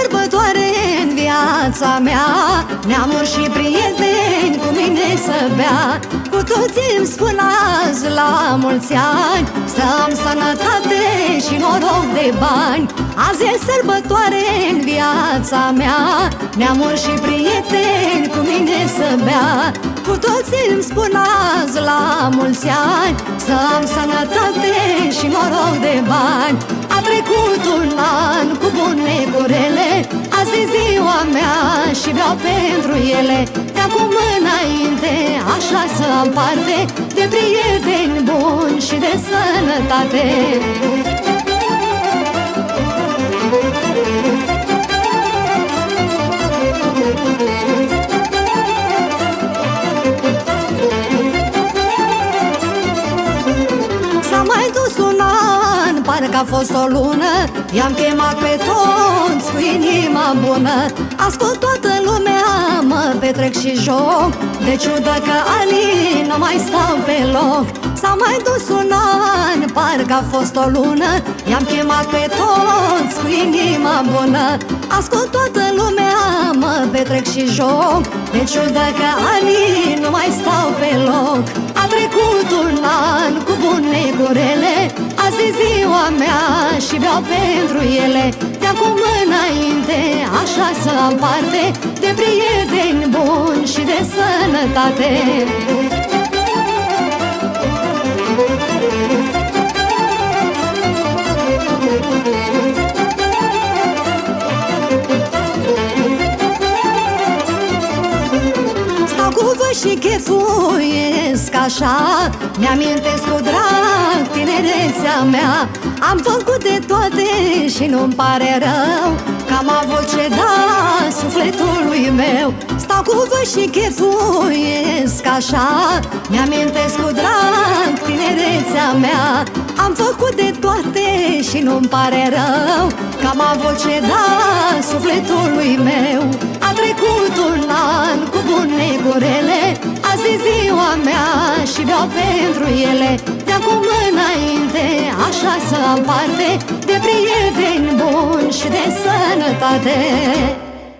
sărbătoare în viața mea, neamuri și prieteni cu mine să bea. Cu toții îmi spun azi la mulți ani, să am sănătate și noroc de bani. Azi e sărbătoare în viața mea, neamuri și prieteni cu mine să bea. Cu toții îmi spun azi la mulți ani, să am sănătate și noroc de bani. A trecut un an cu bune cu rele, azi e ziua mea și beau pentru ele. De acum înainte așa să am parte de prieteni buni și de sănătate. S-a mai dus un an, parcă a fost o lună, i-am chemat pe toți cu inima bună. Ascult toată lumea, mă petrec și joc, de ciudă că anii nu mai stau pe loc. S-a mai dus un an, parcă a fost o lună, i-am chemat pe toți cu inima bună. Ascult toată lumea, mă petrec și joc, de ciudă că anii nu mai stau pe loc. A trecut un an cu bune cu rele, azi e ziua mea și beau pentru ele. De acum înainte așa să am parte de prieteni buni și de sănătate. Stau cu voi și chefuiesc așa, mi-amintesc cu drag tinerețea mea. Am făcut de toate și nu-mi pare rău, că am avut ce da sufletului meu. Stau cu voi și chefuiesc așa, mi-amintesc cu drag tinerețea mea. Am făcut de toate și nu-mi pare rău, că am avut ce da sufletului meu. A trecut un an cu bune cu rele, azi e ziua mea și beau pentru ele. De acum înainte așa să am parte de prieteni buni și de sănătate.